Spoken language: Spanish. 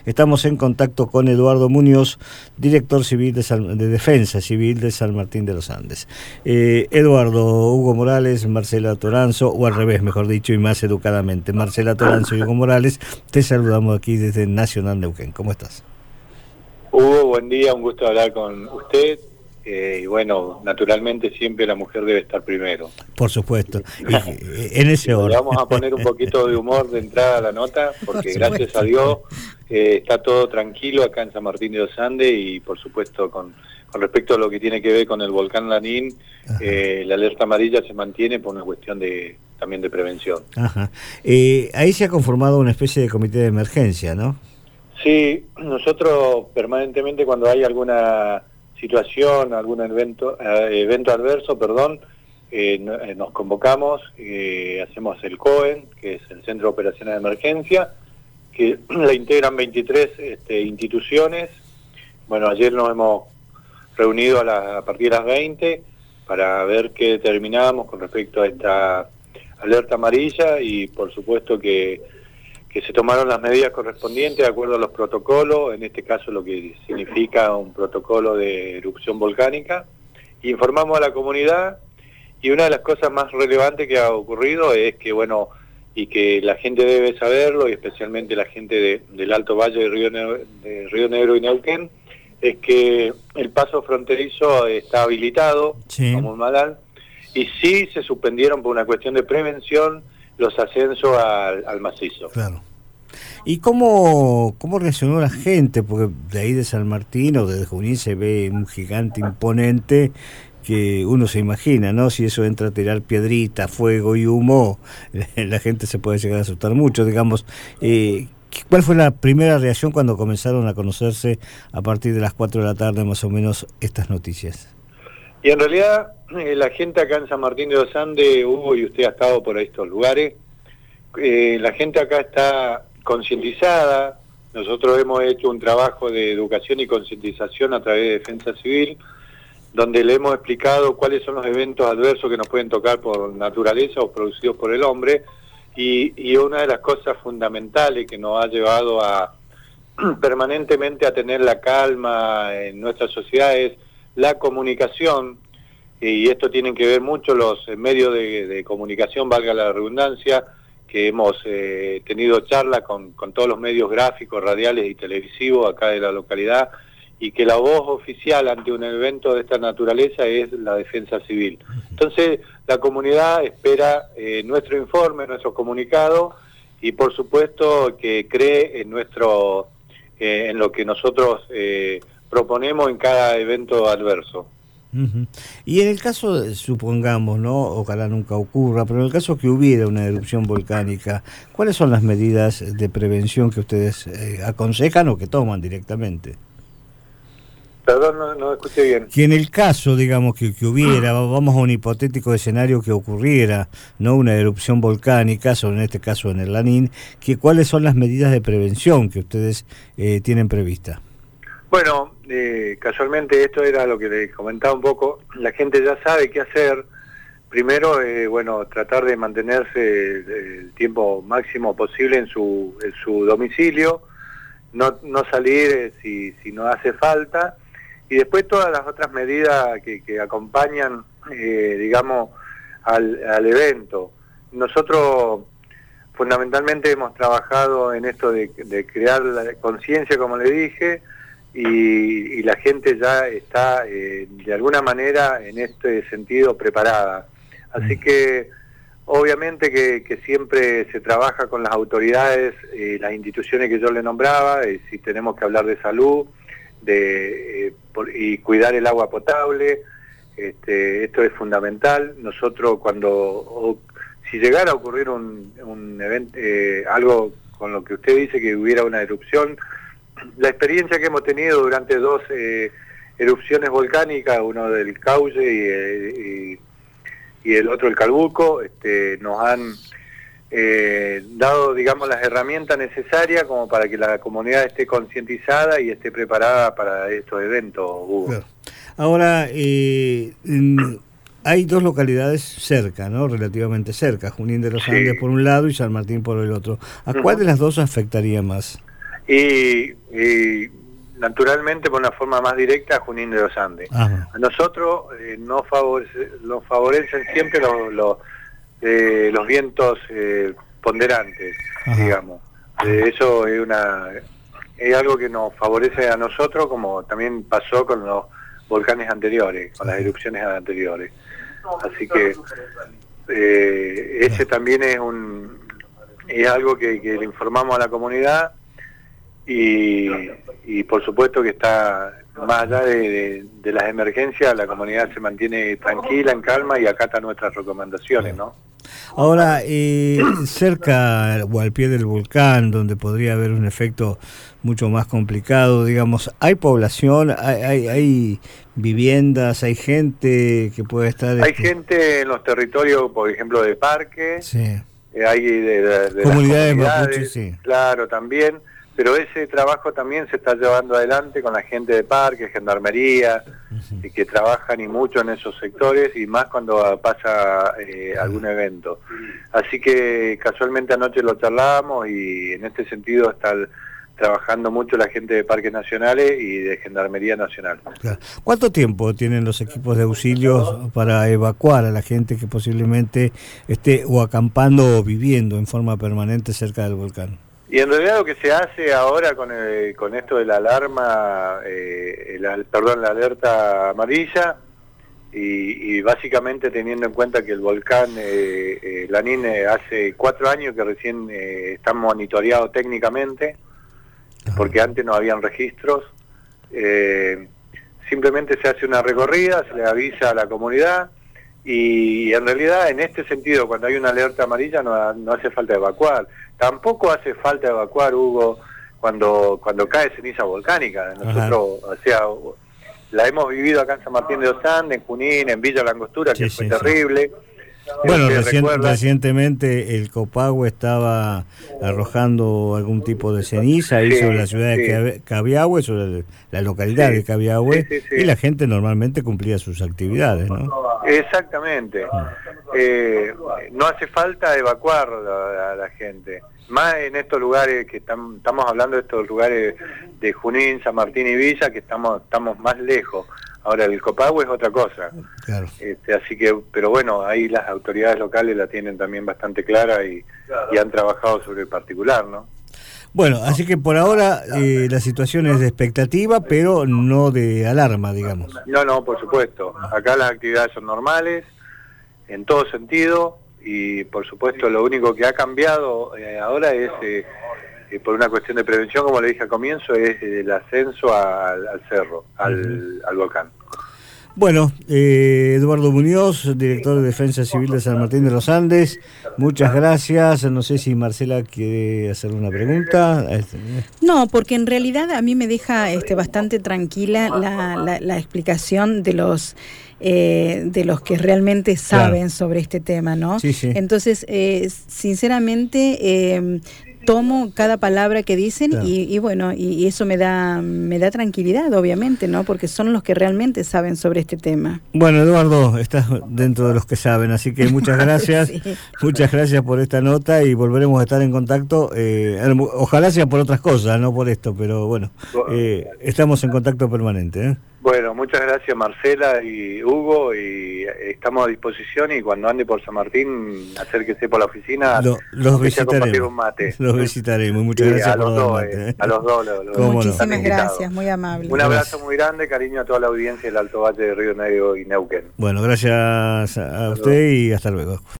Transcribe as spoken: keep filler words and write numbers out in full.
Estamos en contacto con Eduardo Muñoz, director civil de, San, de Defensa Civil de San Martín de los Andes. Eh, Eduardo, Hugo Morales, Marcela Toranzo, o al revés, mejor dicho, y más educadamente, Marcela Toranzo y Hugo Morales, te saludamos aquí desde Nacional Neuquén. ¿Cómo estás? Hugo, buen día, un gusto hablar con usted. Eh, y bueno, naturalmente siempre la mujer debe estar primero. Por supuesto, y, en ese orden. Le vamos a poner un poquito de humor de entrada a la nota, porque por gracias a Dios eh, está todo tranquilo acá en San Martín de los Andes y por supuesto con, con respecto a lo que tiene que ver con el volcán Lanín, eh, la alerta amarilla se mantiene por una cuestión de también de prevención. Ajá. Eh, ahí se ha conformado una especie de comité de emergencia, ¿no? Sí, nosotros permanentemente cuando hay alguna situación, algún evento eh, evento adverso, perdón, eh, nos convocamos, eh, hacemos el C O E, que es el Centro de Operaciones de Emergencia, que la integran veintitrés este, instituciones. Bueno, ayer nos hemos reunido a, la, a partir de las veinte para ver qué determinábamos con respecto a esta alerta amarilla y por supuesto que que se tomaron las medidas correspondientes de acuerdo a los protocolos, en este caso lo que significa un protocolo de erupción volcánica. Informamos a la comunidad y una de las cosas más relevantes que ha ocurrido es que, bueno, y que la gente debe saberlo, y especialmente la gente de, del Alto Valle de Río, Negro, de Río Negro y Neuquén, es que el paso fronterizo está habilitado, sí, como un malal, y sí se suspendieron por una cuestión de prevención los ascensos al, al macizo. Claro. ¿Y cómo, cómo reaccionó la gente? Porque de ahí de San Martín o de Junín se ve un gigante imponente que uno se imagina, ¿no? Si eso entra a tirar piedrita, fuego y humo, la gente se puede llegar a asustar mucho, digamos. Eh, ¿Cuál fue la primera reacción cuando comenzaron a conocerse a partir de las cuatro de la tarde más o menos estas noticias? Y en realidad eh, la gente acá en San Martín de los Andes, Hugo, y usted ha estado por estos lugares, eh, la gente acá está concientizada. Nosotros hemos hecho un trabajo de educación y concientización a través de Defensa Civil, donde le hemos explicado cuáles son los eventos adversos que nos pueden tocar por naturaleza o producidos por el hombre, y, y una de las cosas fundamentales que nos ha llevado a permanentemente a tener la calma en nuestra sociedad es la comunicación, y esto tienen que ver mucho los medios de, de comunicación, valga la redundancia, que hemos eh, tenido charlas con, con todos los medios gráficos, radiales y televisivos acá de la localidad, y que la voz oficial ante un evento de esta naturaleza es la Defensa Civil. Entonces, la comunidad espera eh, nuestro informe, nuestro comunicado, y por supuesto que cree en nuestro, eh, en lo que nosotros eh, proponemos en cada evento adverso. Uh-huh. Y en el caso, supongamos, ¿no? Ojalá nunca ocurra, pero en el caso que hubiera una erupción volcánica, ¿cuáles son las medidas de prevención que ustedes eh, aconsejan o que toman directamente? Perdón, no, no escuché bien. Que en el caso, digamos, que, que hubiera, vamos a un hipotético escenario que ocurriera, ¿no? Una erupción volcánica, sobre en este caso en el Lanín, que ¿cuáles son las medidas de prevención que ustedes eh, tienen prevista? Bueno, eh, casualmente esto era lo que les comentaba un poco, la gente ya sabe qué hacer. Primero, eh, bueno, tratar de mantenerse el, el tiempo máximo posible en su, en su domicilio, no, no salir eh, si, si no hace falta, y después todas las otras medidas que, que acompañan, eh, digamos, al, al evento. Nosotros fundamentalmente hemos trabajado en esto de, de crear la conciencia, como le dije, y, y la gente ya está eh, de alguna manera en este sentido preparada. Así que obviamente que, que siempre se trabaja con las autoridades, eh, las instituciones que yo le nombraba, eh, si tenemos que hablar de salud de eh, por, y cuidar el agua potable, este, esto es fundamental. Nosotros cuando, o, si llegara a ocurrir un, un evento, eh, algo con lo que usted dice que hubiera una erupción, la experiencia que hemos tenido durante dos eh, erupciones volcánicas, uno del Cauce y, y, y el otro el Calbuco, este, nos han eh, dado, digamos, las herramientas necesarias como para que la comunidad esté concientizada y esté preparada para estos eventos, Hugo. Claro. Ahora, eh, hay dos localidades cerca, ¿no? Relativamente cerca, Junín de los Andes, sí, por un lado y San Martín por el otro. ¿A cuál uh-huh. de las dos afectaría más? Y y naturalmente por una forma más directa a Junín de los Andes. Ajá. A nosotros eh, nos, favorece, nos favorecen siempre los, los, eh, los vientos eh, ponderantes, Ajá. digamos. Eh, eso es una es algo que nos favorece a nosotros, como también pasó con los volcanes anteriores, con las erupciones anteriores. Así que eh, ese también es un es algo que, que le informamos a la comunidad. Y, y por supuesto que está más allá de, de, de las emergencias, la comunidad se mantiene tranquila, en calma y acata nuestras recomendaciones, ¿no? Ahora, eh, cerca o al pie del volcán, donde podría haber un efecto mucho más complicado, digamos, ¿hay población, hay, hay, hay viviendas, hay gente que puede estar...? Hay gente en los territorios, por ejemplo, de parques, sí. eh, hay de, de, de comunidades mapuches, sí. Claro, también... Pero ese trabajo también se está llevando adelante con la gente de parques, gendarmería, uh-huh. y que trabajan y mucho en esos sectores, y más cuando pasa eh, uh-huh. algún evento. Así que casualmente anoche lo charlábamos y en este sentido está el, trabajando mucho la gente de parques nacionales y de gendarmería nacional. Claro. ¿Cuánto tiempo tienen los equipos de auxilios para evacuar a la gente que posiblemente esté o acampando o viviendo en forma permanente cerca del volcán? Y en realidad lo que se hace ahora con el, con esto de la alarma, eh, la, perdón, la alerta amarilla, y, y básicamente teniendo en cuenta que el volcán eh, eh, Lanín eh, hace cuatro años que recién eh, está monitoreado técnicamente, Ajá. porque antes no habían registros, eh, simplemente se hace una recorrida, se le avisa a la comunidad, y en realidad en este sentido, cuando hay una alerta amarilla no, no hace falta evacuar. Tampoco hace falta evacuar, Hugo, cuando cuando cae ceniza volcánica. Nosotros, Ajá. o sea, la hemos vivido acá en San Martín de los Andes, en Junín, en Villa Langostura, sí, que fue sí, terrible. Sí. Bueno, recien, recientemente el Copagüe estaba arrojando algún tipo de ceniza ahí sí, sobre la ciudad sí. de Cabiahue, sobre la localidad sí, de Cabiahue, sí, sí, sí. y la gente normalmente cumplía sus actividades, ¿no? Exactamente. Eh, no hace falta evacuar a, a la gente, más en estos lugares que tam, estamos hablando de estos lugares de Junín, San Martín y Villa, que estamos estamos más lejos. Ahora el Copagüe es otra cosa. Claro. Este, así que, pero bueno, ahí las autoridades locales la tienen también bastante clara y, y han trabajado sobre el particular, ¿no? Bueno, así que por ahora eh, la situación es de expectativa, pero no de alarma, digamos. No, no, por supuesto. Acá las actividades son normales, en todo sentido, y por supuesto lo único que ha cambiado eh, ahora es, eh, eh, por una cuestión de prevención, como le dije al comienzo, es el ascenso al, al cerro, al, al volcán. Bueno, eh, Eduardo Muñoz, director de Defensa Civil de San Martín de los Andes, muchas gracias. No sé si Marcela quiere hacer una pregunta. No, porque en realidad a mí me deja este, bastante tranquila la, la, la explicación de los eh, de los que realmente saben claro. sobre este tema, ¿no? Sí, sí. Entonces, eh, sinceramente, eh, tomo cada palabra que dicen claro. y, y bueno, y, y eso me da me da tranquilidad, obviamente, ¿no? Porque son los que realmente saben sobre este tema. Bueno, Eduardo, estás dentro de los que saben, así que muchas gracias, sí. muchas gracias por esta nota y volveremos a estar en contacto. Eh, ojalá sea por otras cosas, no por esto, pero bueno, eh, estamos en contacto permanente, ¿eh? Bueno, muchas gracias Marcela y Hugo, y estamos a disposición, y cuando ande por San Martín, acérquese por la oficina, Lo, los visitaremos, un mate. Los visitaremos, muchas sí, gracias a los por dos, mate, eh, a los dos. Lo, lo, Muchísimas no. gracias, muy amable. Un abrazo muy grande, cariño a toda la audiencia del Alto Valle de Río Negro y Neuquén. Bueno, gracias a usted y hasta luego.